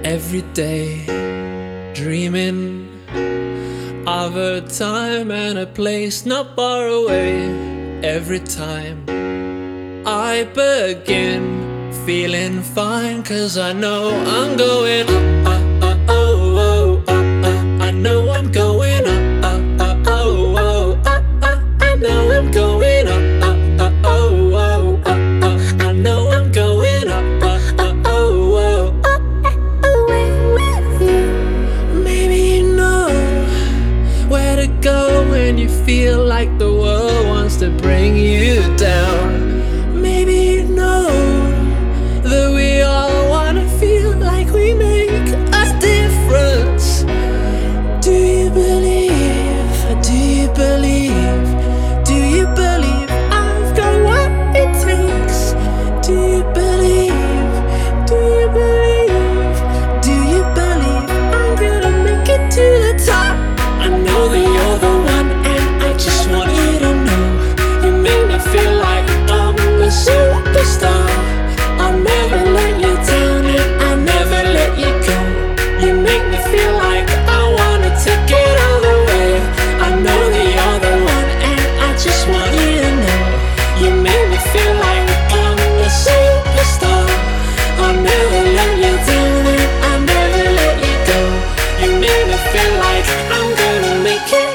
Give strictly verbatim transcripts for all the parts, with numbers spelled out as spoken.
every day, dreaming of a time and a place not far away. Every time I begin feeling fine, 'cause I know I'm going up, up, up, oh, oh, up, up. I know I'm going up, up, up, oh, oh, up, up. I know I'm going up, up, up, oh, oh, up, up. I know I'm going up, up, up, oh, oh, up, away with you. Maybe you know where to go when you feel like the world wants to bring you down. Maybe you know that we all wanna feel like we make a difference. Do you believe? Do you believe? Do you believe I've got what it takes? Do you believe? Do you believe? Do you believe I'm gonna make it to the top? I know that you're the one, and I just want you to know you make me feel like I'm a superstar. I'll never let you down, and I'll never let you go. You make me feel like I wanna take it all the way. I know that you're the one, and I just want you to know you make me feel like I'm a superstar. I'll never let you down, and I'll never let you go. You make me feel like I'm gonna make it.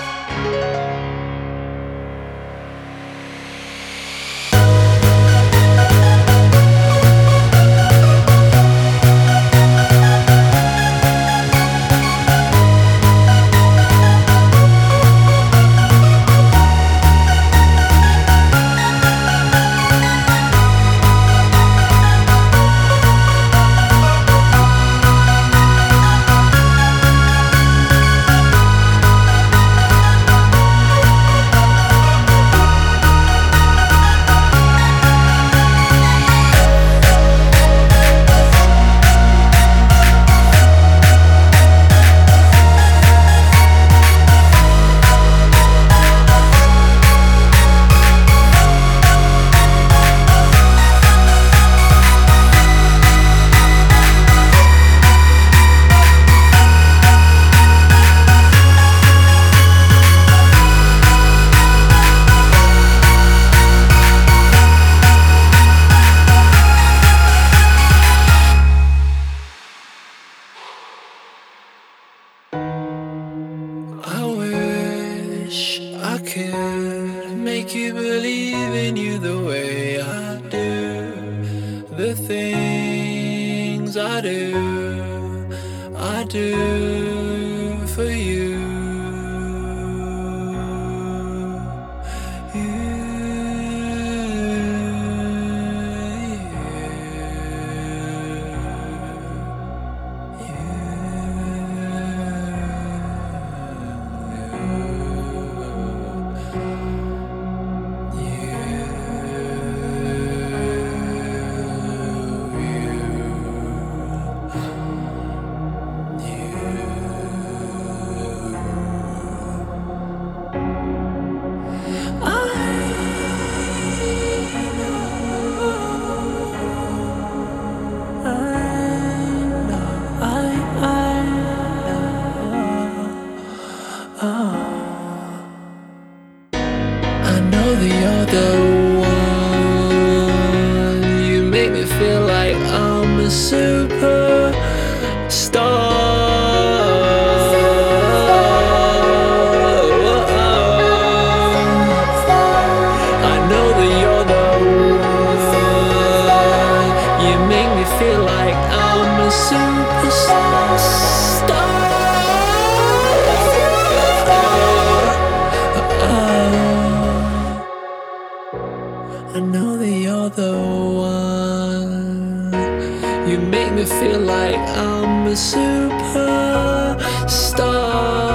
I wish I could make you believe in you the way I do. The things I do, I do for you. I know that you're the one. You make me feel like I'm a superstar. I know that you're the one. You make me feel like I'm a superstar. I know that you're the one. You make me feel like I'm a superstar.